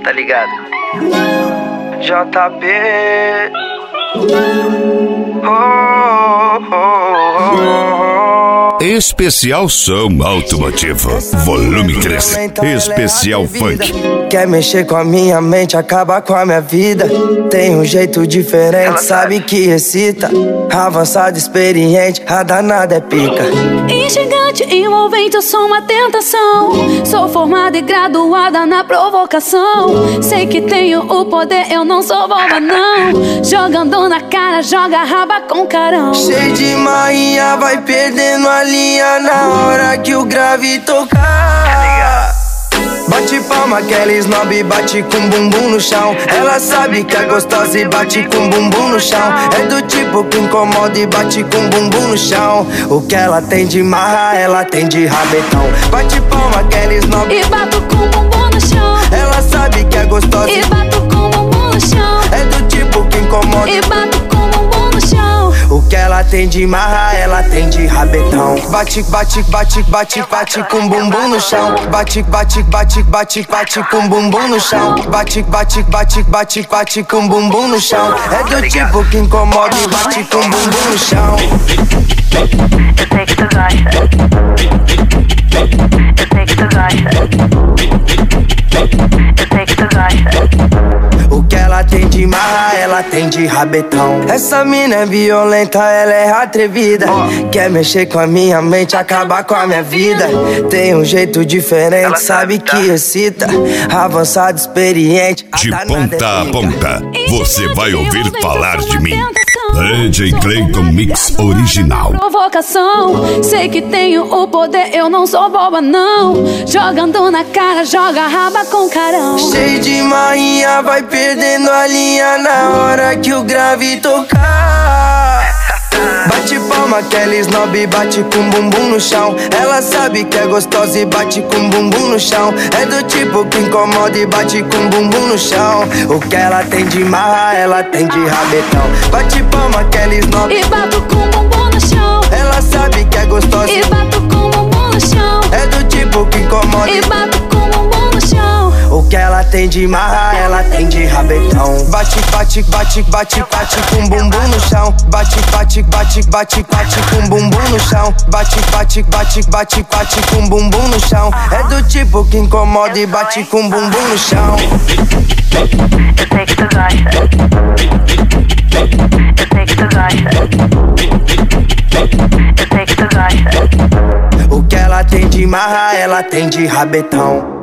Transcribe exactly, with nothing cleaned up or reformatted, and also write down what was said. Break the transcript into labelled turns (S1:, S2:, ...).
S1: tá ligado? J B. Oh, oh, oh.
S2: Especial Som Automotivo, volume três. Especial Funk.
S3: Quer mexer com a minha mente, acaba com a minha vida. Tem um jeito diferente, sabe que excita. Avançado, experiente, a danada é pica.
S4: Instigante, envolvente, eu sou uma tentação. Sou formada e graduada na provocação. Sei que tenho o poder, eu não sou boba não. Jogando na cara, joga a raba com carão.
S3: Cheio de marinha, vai perdendo a linha na hora que o grave tocar. Bate palma, aquela snob bate com bumbum no chão. Ela sabe que é gostosa e bate com bumbum no chão. É do tipo que incomoda e bate com bumbum no chão. O que ela tem de marra, ela tem de rabetão. Bate palma, aquela snob
S4: e bato com bumbum no chão.
S3: Ela sabe que é gostosa
S4: e bato com bumbum no chão.
S3: É do tipo que incomoda
S4: e bato com bumbum no chão.
S3: O que ela tem de marra, ela tem de rabetão. Bate, bate, bate, bate, bate com bumbum no chão. Bate, bate, bate, bate, bate com bumbum no chão. Bate, bate, bate, bate, bate com bumbum no chão. É do tipo que incomoda e bate com bumbum no chão.
S1: Eu sei que tu gosta. Eu sei que tu gosta. Eu sei que tu gosta.
S3: O que ela tem de marra, ela tem de rabetão. Essa mina é violenta, ela é atrevida. Quer mexer com a minha mente, acabar com a minha vida. Tem um jeito diferente, sabe que excita. Avançado, experiente,
S2: de ponta a ponta, você vai ouvir falar de mim. D J Clayton Mix original.
S4: Provocação, sei que tenho o poder, eu não sou boba não. Jogando na cara, joga a raba com carão.
S3: Cheio de marinha, vai perdendo a linha na hora que o grave tocar. Bate palma, aquela snob bate com bumbum no chão. Ela sabe que é gostosa e bate com bumbum no chão. É do tipo que incomoda e bate com bumbum no chão. O que ela tem de marra, ela tem de rabetão. Bate palma, aquela snob
S4: e bato com bumbum no chão.
S3: Ela sabe que é gostosa
S4: e bato com bumbum no chão.
S3: É do tipo que incomoda
S4: e bato com bumbum no chão.
S3: O que ela tem de marra, ela tem de rabetão. Bate, bate, bate, bate, bate com bumbum no chão. Bate, bate, bate, bate, bate com bumbum no chão. Bate, bate, bate, bate, bate com bumbum no chão. É do tipo que incomoda e bate com bumbum no chão.
S1: Eu sei que tu gosta. Eu sei que tu gosta. Eu sei que tu gosta.
S3: O que ela tem de marra, ela tem de rabetão.